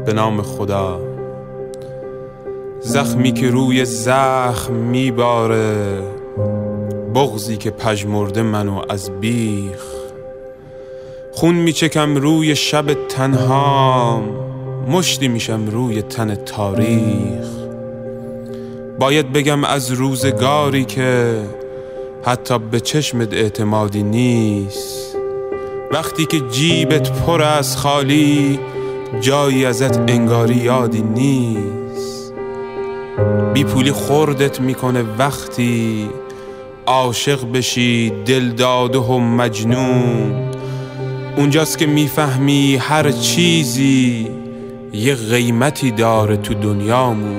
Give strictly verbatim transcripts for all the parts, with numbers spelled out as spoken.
به نام خدا. زخمی که روی زخم میباره، بغضی که پژمرده منو از بیخ. خون میچکم روی شب تنهام، مشتی میشم روی تن تاریخ. باید بگم از روزگاری که حتی به چشمت اعتمادی نیست. وقتی که جیبت پر از خالی، جایی ازت انگاری یادی نیست. بی پولی خوردت میکنه وقتی عاشق بشی دل داده و مجنون. اونجاست که میفهمی هر چیزی یه قیمتی داره تو دنیامون.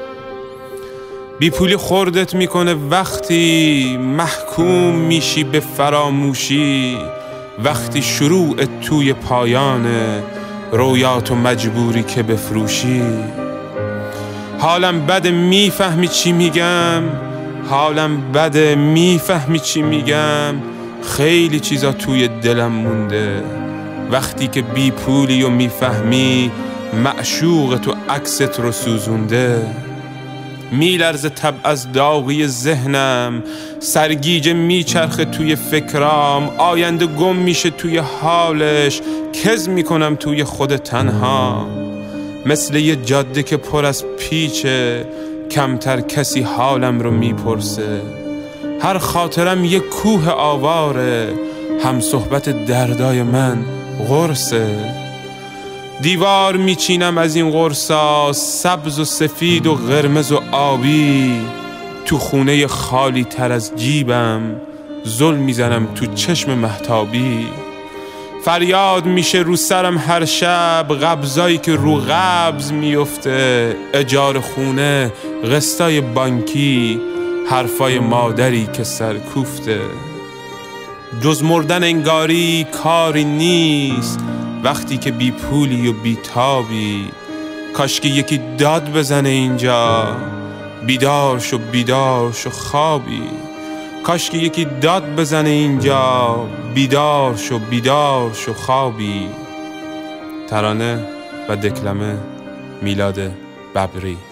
بی پولی خوردت میکنه وقتی محکوم میشی به فراموشی. وقتی شروعت توی پایانه، رویاتو مجبوری که بفروشی. حالم بده میفهمی چی میگم، حالم بده میفهمی چی میگم. خیلی چیزا توی دلم مونده. وقتی که بی پولی و میفهمی معشوق تو عکست رو سوزونده. میلرزه تب از داغی ذهنم، سرگیجه میچرخه توی فکرام. آینده گم میشه توی حالش، کز میکنم توی خود تنها. مثل یه جاده که پر از پیچه، کمتر کسی حالم رو میپرسه. هر خاطرم یه کوه آواره، هم صحبت دردای من قرصه. دیوار میچینم از این قرصا، سبز و سفید و قرمز و آبی. تو خونه خالی تر از جیبم، زل میزنم تو چشم مهتابی. فریاد میشه رو سرم هر شب، قبضایی که رو قبض میفته. اجار خونه، قسطای بانکی، حرفای مادری که سرکوفته. جز مردن انگاری کاری نیست، وقتی که بی پولی و بی تابی. کاش که یکی داد بزنه اینجا، بیدار شو بیدار شو خوابی. کاش که یکی داد بزنه اینجا، بیدار شو بیدار شو خوابی. ترانه و دکلمه میلاد ببری.